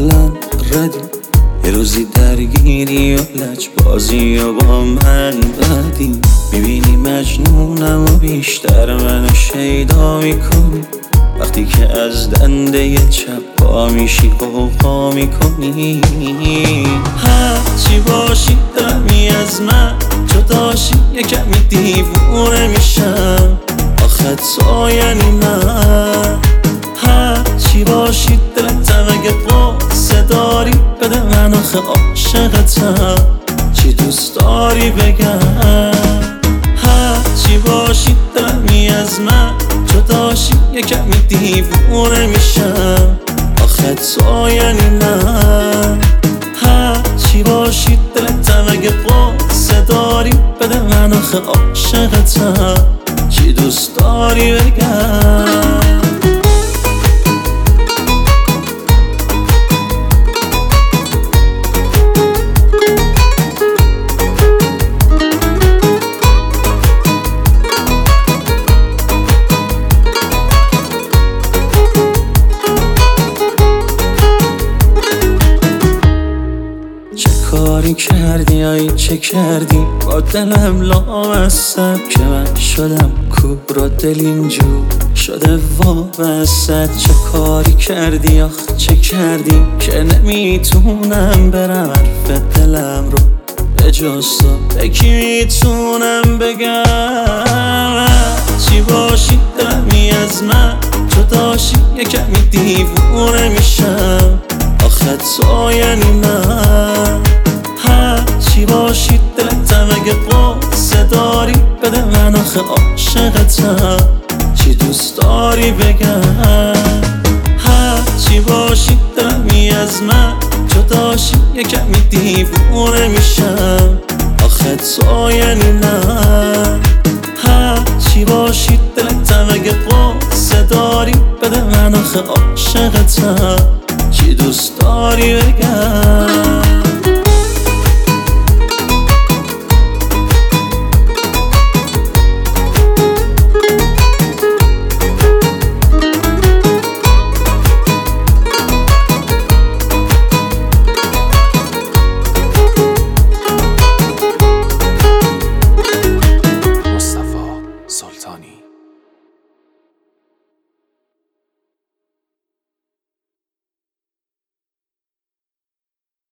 کاملا ردی، یه روزی درگیری و لجبازی و با من بدی. میبینی مجنونم و بیشتر منو شیدا میکنی، وقتی که از دنده چپ پا میشی قوقا میکنی. هرچی باشی دمی از من جداشی، یه کمی دیوونه میشم آخه تو یعنی من. هرچی باشی دلتم اگه قصه داری بده من آخه عاشقتم، چی دوست داری بگم. هرچی باشی دلمی از من جداشی، یه کمی دیوونه میشم آخه تو یعنی من. هرچی باشی دلتم اگه قصه داری بده من آخه عاشقتم، چی دوست داری بگم. کاری کردی آی چه کردی با دلم لامصب، که من شدم کور و دل اینجور شده وابسته. چه کاری کردی آخ چه کردی که نمیتونم برم حرف دلم رو به جز تو به کی میتونم بگم. چی باشی دلمی از من جداشی، یه کمی دیوونه میشم آخه تو یعنی من. هرچی باشی دلتم اگه قصه داری بده من آخه عاشقتم، چی دوست داری بگم. هرچی باشی دلمی از من جداشی، یه کمی دیوونه میشم آخه تو یعنی من. هرچی باشی دلتم اگه قصه داری بده من آخه عاشقتم، چی دوست داری بگم.